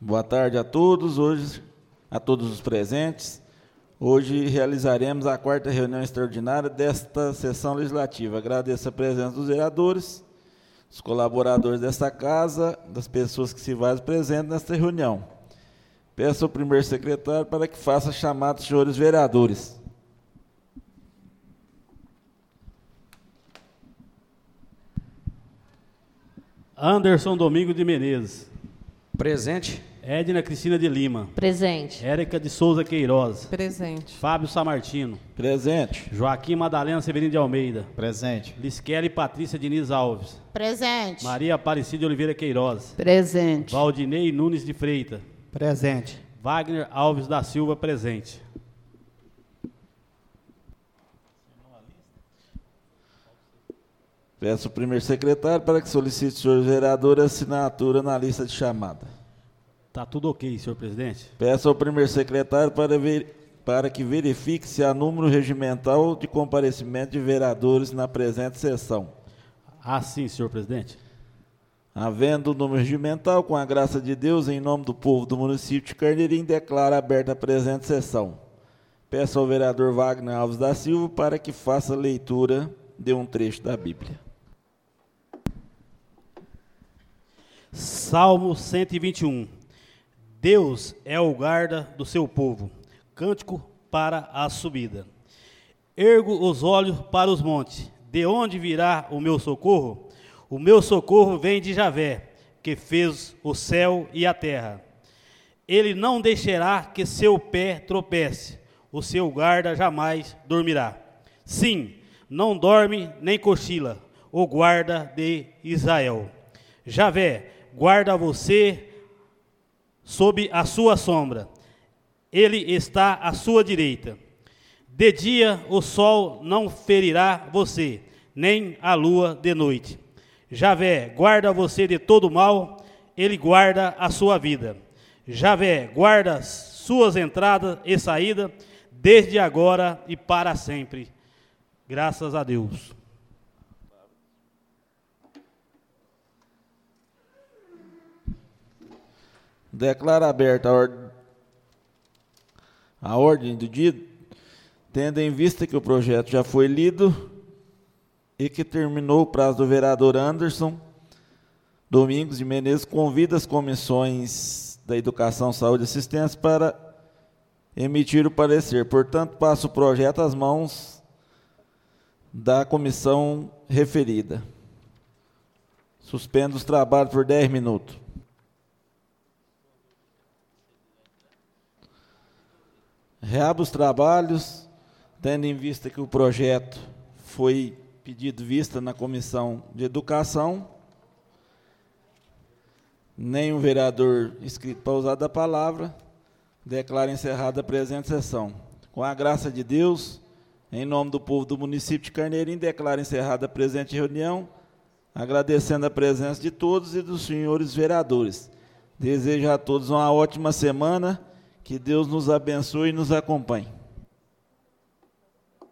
Boa tarde a todos, a todos os presentes. Hoje realizaremos a quarta reunião extraordinária desta sessão legislativa. Agradeço a presença dos vereadores, dos colaboradores desta casa, das pessoas que se fazem presentes nesta reunião. Peço ao primeiro secretário para que faça a chamada dos senhores vereadores. Anderson Domingo de Menezes. Presente. Edna Cristina de Lima. Presente. Érica de Souza Queiroz. Presente. Fábio Samartino. Presente. Joaquim Madalena Severino de Almeida. Presente. Lisquele Patrícia Diniz Alves. Presente. Maria Aparecida de Oliveira Queiroz. Presente. Valdinei Nunes de Freitas. Presente. Wagner Alves da Silva, presente. Peço ao primeiro secretário para que solicite, senhor vereador, a assinatura na lista de chamada. Está tudo ok, senhor presidente. Peço ao primeiro secretário para que verifique se há número regimental de comparecimento de vereadores na presente sessão. Sim, senhor presidente. Havendo o número regimental, com a graça de Deus, em nome do povo do município de Carneirinho, declaro aberta a presente sessão. Peço ao vereador Wagner Alves da Silva para que faça a leitura de um trecho da Bíblia. Salmo 121. Deus é o guarda do seu povo. Cântico para a subida. Ergo os olhos para os montes. De onde virá o meu socorro? O meu socorro vem de Javé, que fez o céu e a terra. Ele não deixará que seu pé tropece. O seu guarda jamais dormirá. Sim, não dorme nem cochila o guarda de Israel. Javé, guarda você sob a sua sombra. Ele está à sua direita. De dia o sol não ferirá você, nem a lua de noite. Javé, guarda você de todo mal, ele guarda a sua vida. Javé, guarda suas entradas e saídas, desde agora e para sempre. Graças a Deus. Declaro aberta a ordem do dia, tendo em vista que o projeto já foi lido e que terminou o prazo do vereador Anderson Domingos de Menezes, convida as comissões da Educação, Saúde e Assistência para emitir o parecer. Portanto, passo o projeto às mãos da comissão referida. Suspendo os trabalhos por 10 minutos. Reabro os trabalhos, tendo em vista que o projeto foi pedido vista na Comissão de Educação. Nenhum vereador inscrito para usar da palavra. Declaro encerrada a presente sessão. Com a graça de Deus, em nome do povo do município de Carneirinho, declaro encerrada a presente reunião, agradecendo a presença de todos e dos senhores vereadores. Desejo a todos uma ótima semana, que Deus nos abençoe e nos acompanhe.